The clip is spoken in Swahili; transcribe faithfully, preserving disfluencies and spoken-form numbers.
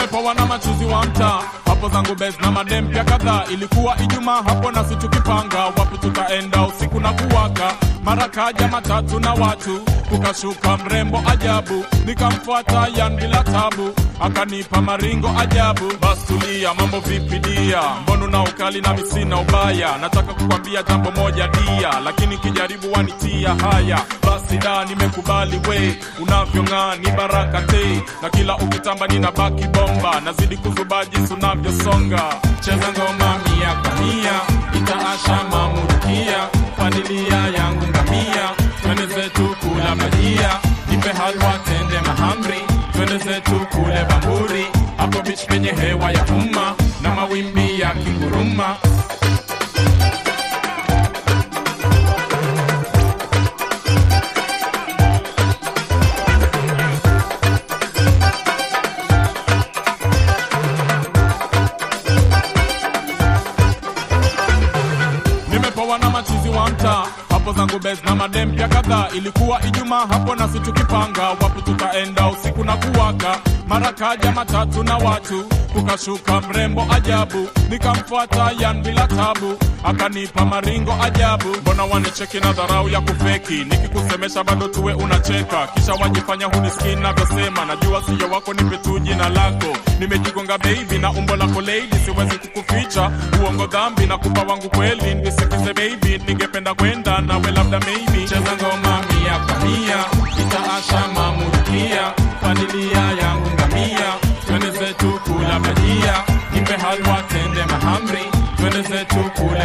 Nimepoa na machuzi wa mtaa, hapo zangu base na madem pia kadhaa. Ilikuwa Ijumaa hapo na si tukipanga wapi tutaenda usiku na kuwaka. Mara kaja matatu na watu, tukashuka mrembo ajabu. Nikamfuata yan bila tabu, akanipa maringo ajabu. Bas tulia, mambo vipi dia, mbona na ukali na misina ubaya. Nataka kukwambia jambo moja dia, lakini kijaribu wanitia haya. Basi da nimekubali we, unavyong'aa ni baraka te. Na kila ukitamba ninabaki bomba, nazidi kuzubaji unavyosonga. Cheza ngoma mia kwa mia, itaasha mamurukia. Familia yangu ngamia, twende zetu kula bajia. Nipe halwa tende mahamri, twende zetu kule Bamburi. Hapo beach penye hewa ya umma na mawimbi ya kinguruma. Nimepoa na machizi wa mtaa, hapo zangu base na madem pia kadhaa. Ilikuwa Ijumaa hapo na si tukipanga wapi tutaenda usiku na kuwaka. Mara kaja matatu na watu, tukashuka mrembo ajabu. Nikamfuata yan bila tabu, akanipa maringo ajabu. Mbona wanicheki na dharau ya kufeki, nikikusemesha bado tuwe unacheka. Kisha wajifanya hunisikii navyosema, najua siyo wako nipe tu jina lako. Nimejigonga baby na umbo lako lady, siwezi kukuficha uongo dhambi na kupa wangu kweli. Nisikize baby, ningependa kwenda nawe labda maybe. Cheza ngoma mia kwa mia, itaasha mamurukia. Familia yangu ngamia, twende zetu kula bajia. Nipe halwa tende mahamri, twende zetu kula